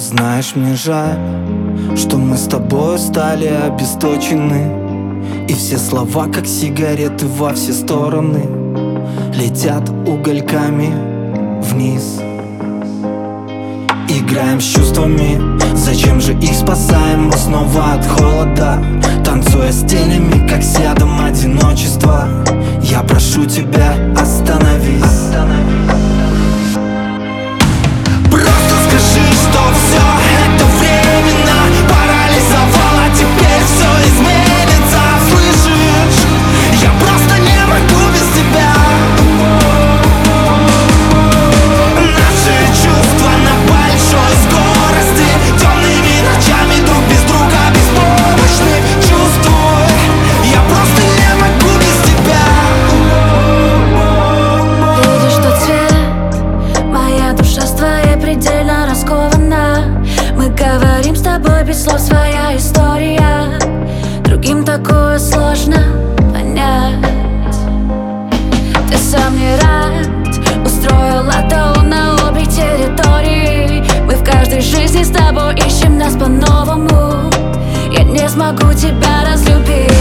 Знаешь, мне жаль, что мы с тобой стали обесточены, и все слова, как сигареты, во все стороны летят угольками вниз. Играем с чувствами, зачем же их спасаем мы снова от холода, танцуя с тенями, как с ядом одиночества. Я прошу тебя, остановись. Просто скажи, что все это временно, парализовало, теперь все изменится. Слышишь? Я просто не могу без тебя. Наши чувства на большой скорости, темными ночами друг без друга беспомощны. Чувствуй, я просто не могу без тебя. Видишь тот цвет? Моя душа с твоей предельно раскована. Мы говорим с тобой без слов, своя история. Другим такое сложно понять. Ты сам не рад, устроил атаку на обе территории. Мы в каждой жизни с тобой ищем нас по-новому. Я не смогу тебя разлюбить.